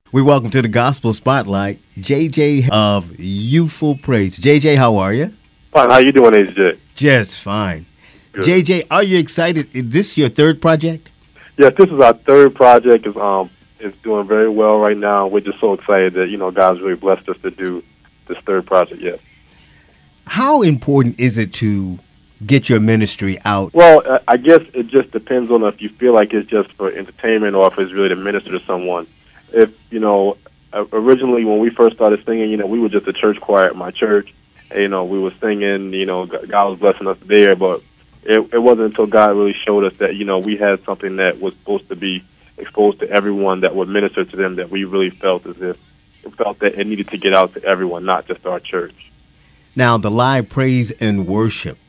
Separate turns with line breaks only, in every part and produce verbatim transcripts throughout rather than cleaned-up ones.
We welcome to the Gospel Spotlight, J J of Youthful Praise. J J, how are you?
Fine. How you doing, A J?
Just fine.
Good.
J J, are you excited? Is this your third project?
Yes, this is our third project. It's, um, it's doing very well right now. We're just so excited that, you know, God's really blessed us to do this third project, yes.
How important is it to get your ministry out?
Well, I guess it just depends on if you feel like it's just for entertainment or if it's really to minister to someone. If, you know, originally when we first started singing, you know, we were just a church choir at my church. And, you know, we were singing, you know, God was blessing us there, but it, it wasn't until God really showed us that, you know, we had something that was supposed to be exposed to everyone that would minister to them, that we really felt as if, it felt that it needed to get out to everyone, not just our church.
Now, the live praise and worship.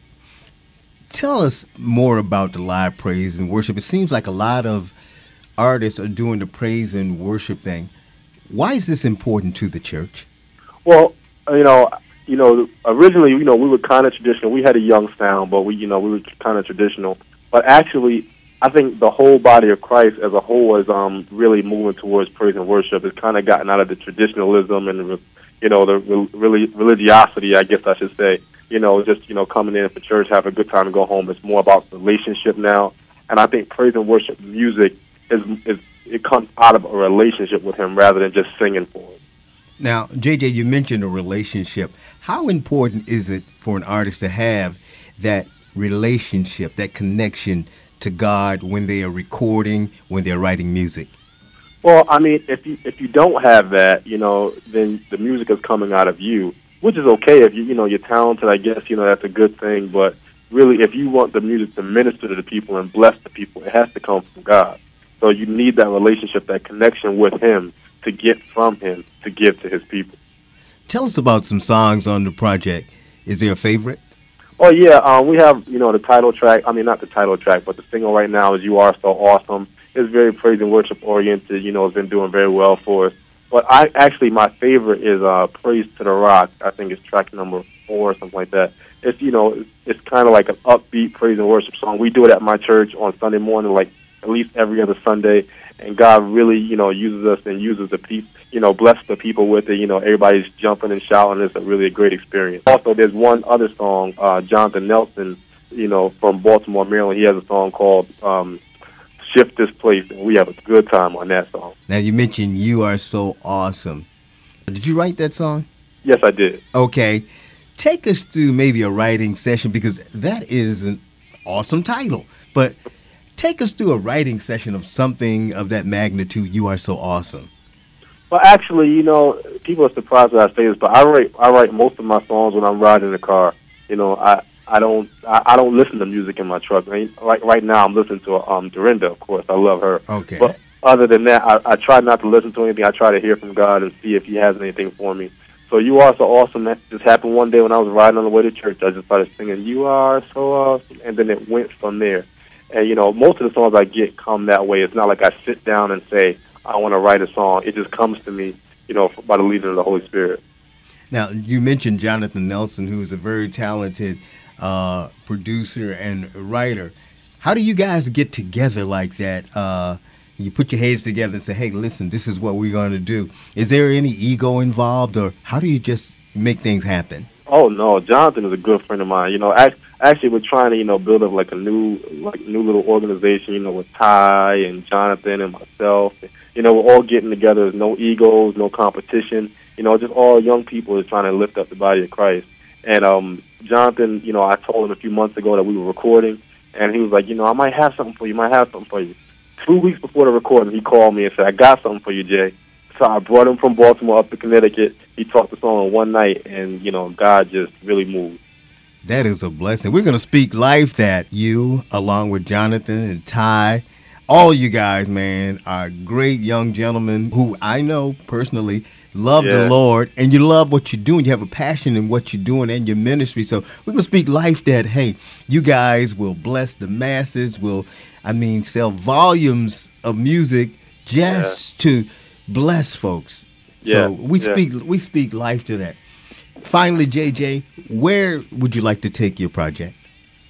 Tell us more about the live praise and worship. It seems like a lot of artists are doing the praise and worship thing. Why is this important to the church?
Well, you know, you know, originally, you know, we were kind of traditional. We had a young sound, but we, you know, we were kind of traditional. But actually, I think the whole body of Christ as a whole is um, really moving towards praise and worship. It's kind of gotten out of the traditionalism and, you know, the really religiosity, I guess I should say. You know, just, you know, coming in for church, have a good time and go home. It's more about relationship now. And I think praise and worship music is, is it comes out of a relationship with him rather than just singing for him.
Now, J J, you mentioned a relationship. How important is it for an artist to have that relationship, that connection to God when they are recording, when they're writing music?
Well, I mean, if you if you don't have that, you know, then the music is coming out of you, which is okay if you you know you're talented. I guess you know that's a good thing. But really, if you want the music to minister to the people and bless the people, it has to come from God. So you need that relationship, that connection with Him to get from Him to give to His people.
Tell us about some songs on the project. Is there a favorite?
Oh, yeah. Um, we have, you know, the title track. I mean, not the title track, but the single right now is You Are So Awesome. It's very praise and worship oriented. You know, it's been doing very well for us. But I actually, my favorite is uh, Praise to the Rock. I think it's track number four or something like that. It's, you know, it's, it's kind of like an upbeat praise and worship song. We do it at my church on Sunday morning, like at least every other Sunday. And God really, you know, uses us and uses the people, you know, bless the people with it. You know, everybody's jumping and shouting. It's a really a great experience. Also, there's one other song, uh, Jonathan Nelson, you know, from Baltimore, Maryland. He has a song called um, Shift This Place, and we have a good time on that song.
Now, you mentioned You Are So Awesome. Did you write that song?
Yes, I did.
Okay. Take us through maybe a writing session, because that is an awesome title. But take us through a writing session of something of that magnitude, You Are So Awesome.
Well, actually, you know, people are surprised that I say this, but I write I write most of my songs when I'm riding in the car. You know, I I don't I, I don't listen to music in my truck. I mean, like right now, I'm listening to um Dorinda, of course. I love her.
Okay.
But other than that, I, I try not to listen to anything. I try to hear from God and see if He has anything for me. So You Are So Awesome. That just happened one day when I was riding on the way to church. I just started singing You Are So Awesome, and then it went from there. And, you know, most of the songs I get come that way. It's not like I sit down and say, I want to write a song. It just comes to me, you know, by the leading of the Holy Spirit.
Now, you mentioned Jonathan Nelson, who is a very talented uh, producer and writer. How do you guys get together like that? Uh, you put your heads together and say, hey, listen, this is what we're going to do. Is there any ego involved, or how do you just make things happen?
Oh, no. Jonathan is a good friend of mine. You know, I, actually, we're trying to, you know, build up like a new, like new little organization, you know, with Ty and Jonathan and myself. You know, we're all getting together. There's no egos, no competition. You know, just all young people is trying to lift up the body of Christ. And um, Jonathan, you know, I told him a few months ago that we were recording, and he was like, you know, I might have something for you, might have something for you. Two weeks before the recording, he called me and said, I got something for you, Jay. So I brought him from Baltimore up to Connecticut. He taught the song one night, and, you know, God just really moved.
That is a blessing. We're going to speak life that you, along with Jonathan and Ty, all you guys, man, are great young gentlemen who I know personally love
Yeah.
the Lord, and you love what you're doing. You have a passion in what you're doing and your ministry. So we're going to speak life that, hey, you guys will bless the masses, will, I mean, sell volumes of music just yeah. to bless folks.
Yeah.
So we
yeah.
speak we speak life to that. Finally, J J, where would you like to take your project?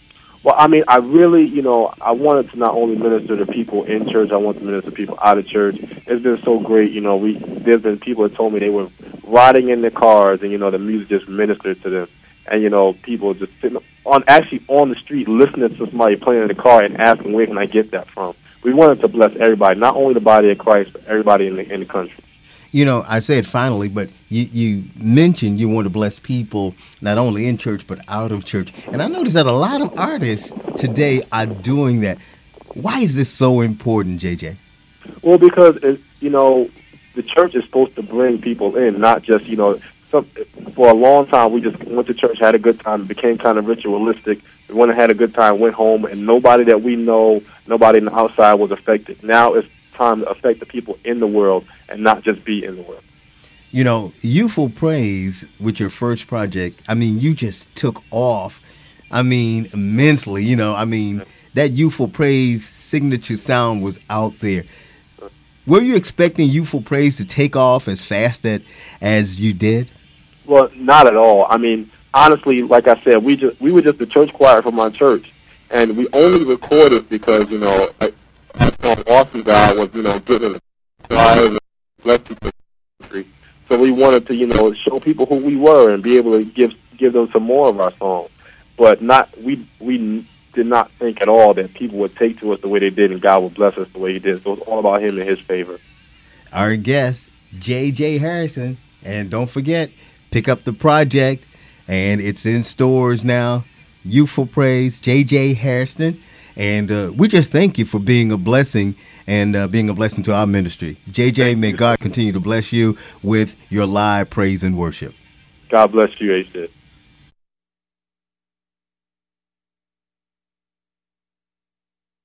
Well, I mean, I really, you know, I wanted to not only minister to people in church, I wanted to minister to people out of church. It's been so great, you know. We there's been people that told me they were riding in their cars, and you know, the music just ministered to them, and you know, people just sitting on actually on the street listening to somebody playing in the car and asking, where can I get that from? We wanted to bless everybody, not only the body of Christ, but everybody in the in the country.
You know, I said finally, but you, you mentioned you want to bless people not only in church but out of church. And I noticed that a lot of artists today are doing that. Why is this so important, J J?
Well, because, it, you know, the church is supposed to bring people in, not just, you know, some, for a long time we just went to church, had a good time, became kind of ritualistic. We went and had a good time, went home, and nobody that we know, nobody in the outside was affected. Now it's time to affect the people in the world and not just be in the world.
You know, Youthful Praise with your first project, I mean, you just took off, I mean, immensely. You know, I mean, that Youthful Praise signature sound was out there. Were you expecting Youthful Praise to take off as fast that, as you did?
Well, not at all. I mean, honestly, like I said, we just we were just the church choir from our church, and we only recorded because, you know, I, Awesome God was, you know, giving a blessing to the country. So we wanted to, you know, show people who we were and be able to give give them some more of our songs. But not we we did not think at all that people would take to us the way they did and God would bless us the way He did. So it's all about Him and His favor.
Our guest, J J Hairston, and don't forget, pick up the project, and it's in stores now. Youthful Praise, J J Hairston. And uh, we just thank you for being a blessing and uh, being a blessing to our ministry. J J, may God continue to bless you with your live praise and worship.
God bless you, H.